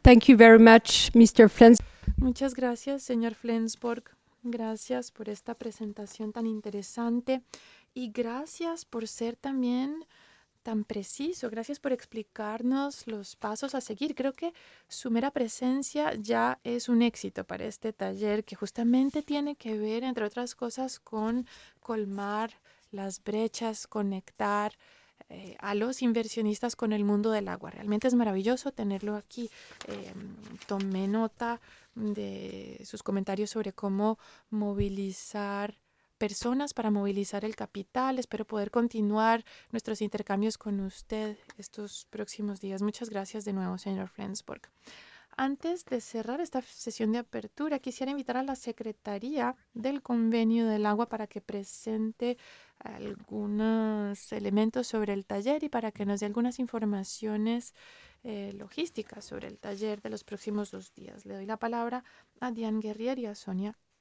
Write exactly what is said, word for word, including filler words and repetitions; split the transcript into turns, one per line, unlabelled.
Thank you very much, mister Flens.
Muchas gracias, señor Flensborg. Gracias por esta presentación tan interesante y gracias por ser también tan preciso. Gracias por explicarnos los pasos a seguir. Creo que su mera presencia ya es un éxito para este taller que justamente tiene que ver, entre otras cosas, con colmar las brechas, conectar eh, a los inversionistas con el mundo del agua. Realmente es maravilloso tenerlo aquí. Eh, tomé nota de sus comentarios sobre cómo movilizar personas para movilizar el capital. Espero poder continuar nuestros intercambios con usted estos próximos días. Muchas gracias de nuevo, señor Flensburg. Antes de cerrar esta sesión de apertura, quisiera invitar a la Secretaría del Convenio del Agua para que presente algunos elementos sobre el taller y para que nos dé algunas informaciones eh, logísticas sobre el taller de los próximos dos días. Le doy la palabra a Diane Guerrier y a Sonia